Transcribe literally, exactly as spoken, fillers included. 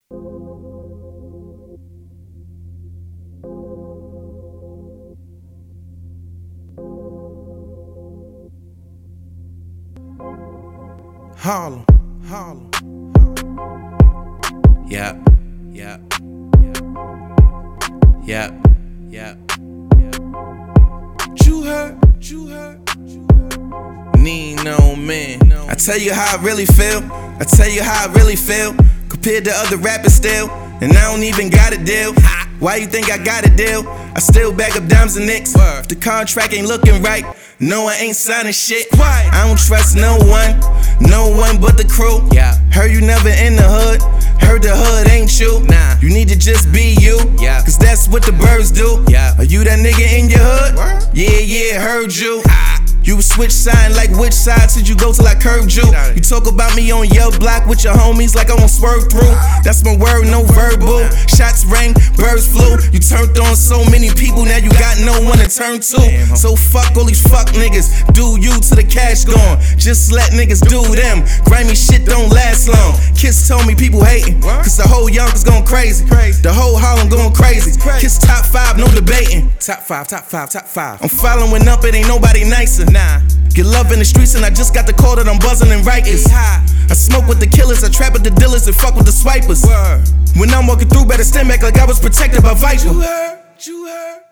Harlem, Harlem. Yeah, yeah, yeah, yeah, yeah. You heard, you heard, you heard. Nino Man. I tell you how I really feel. I tell you how I really feel. Compared to other rappers still, and I don't even got a deal. Why you think I got a deal? I still bag up dimes and nicks. If the contract ain't looking right, no, I ain't signing shit. I don't trust no one, no one but the crew. Yeah. Heard you never in the hood, heard the hood ain't you. Nah. You need to just be you, yeah. Cause that's what the birds do. Yeah. Are you that nigga in your hood? Word? Yeah, yeah, heard you. Ah. You switch side like which side should you go till I curved you? You talk about me on your block with your homies like I won't swerve through. That's my word, no verbal. Shots rang, birds flew. You turned on so many people, now you got no one to turn to. So fuck all these fuck niggas, do you till the cash gone. Just let niggas do them, grimy shit don't last long. Kiss told me people hating, cause the whole Yonkers going crazy. The whole Harlem going crazy. Kiss top five, no debating. Top five, top five, top five. I'm following up, it ain't nobody nicer. Nah. Get love in the streets and I just got the call that I'm buzzing in Rikers. I smoke with the killers, I trap with the dealers and fuck with the swipers. When I'm walking through, better stand back like I was protected by Viper. You heard, you heard.